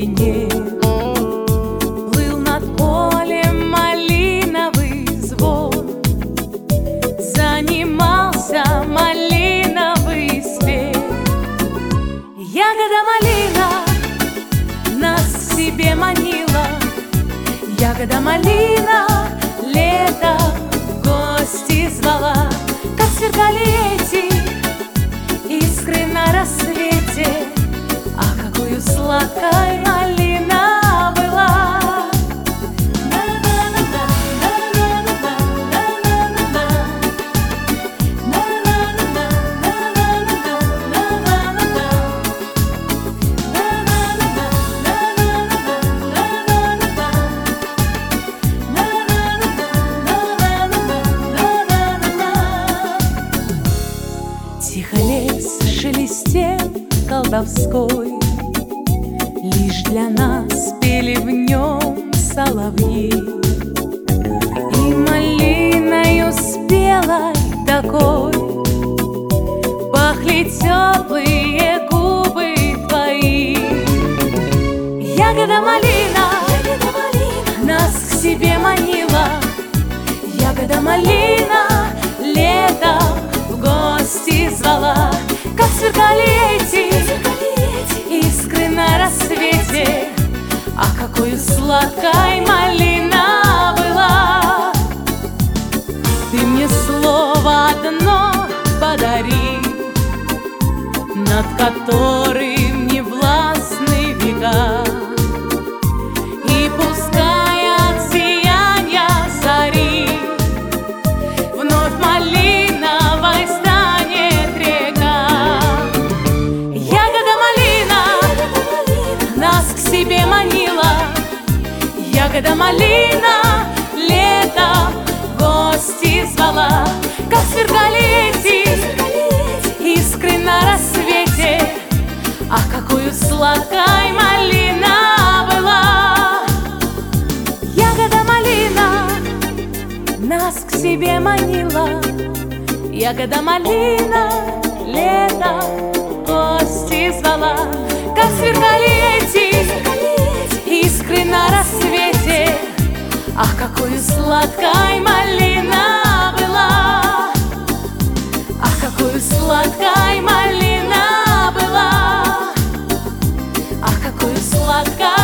глубине. Плыл над полем малиновый звон, занимался малиновый свет. Ягода малина нас к себе манила, ягода малина лето в гости звала. Как сверкали эти искры на рассвете, а какую сладкой малина была. Тихо лес шелестел колдовской, лишь для нас пели в нем соловьи. И малиною спелой такой пахли теплые губы твои. Ягода малина нас к себе манила, ягода малина лето в гости звала. Как сверкали эти искры на рассвете, а какой сладкой малина была. Ты мне слово одно подари, над которым не властны века. И пускай от сияния зари вновь малиновой станет река. Ягода малина нас к себе манила, ягода малина лето в гости звала. Как сверкали эти искры на рассвете, а какую сладкой малина была. Ягода малина нас к себе манила, ягода малина лето в гости звала. Как сверкали эти искры на рассвете, ах, какой сладкой малина была. Ах, какой сладкой малина была. Ах, какой сладкой